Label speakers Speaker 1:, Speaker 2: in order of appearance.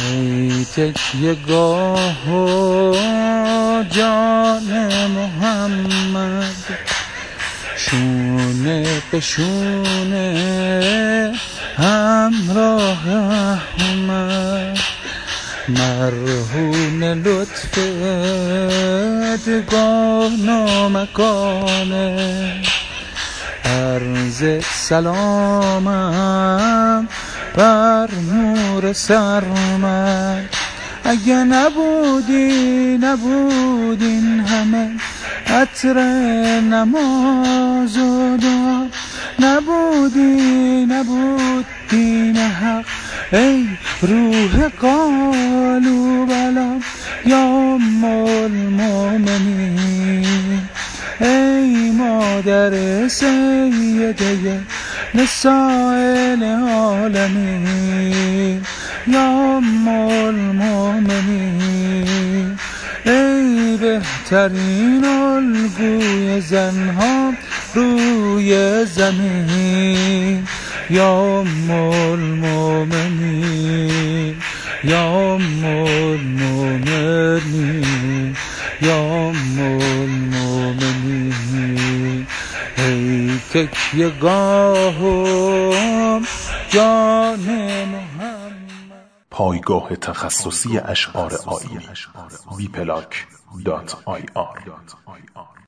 Speaker 1: ای تکیه گاه و جان محمد، شونه به شونه همراه احمد، مرهون لطفت گاه نامکانه، عرض سلامم بر نور سرمد. اگه نبودین همه عطر نماز و دعا، نبودین حق ای روح قالوا بلا، یا المؤمنین ای مادر سیده نساء العالمین، یا المؤمنین ای بهترین الگوی زنها روی زمین، یا المؤمنین، یا المؤمنین، یا المؤمنین ای تکیه گاهم جان محمد.
Speaker 2: پایگاه تخصصی اشعار آیینی www.bplag.ir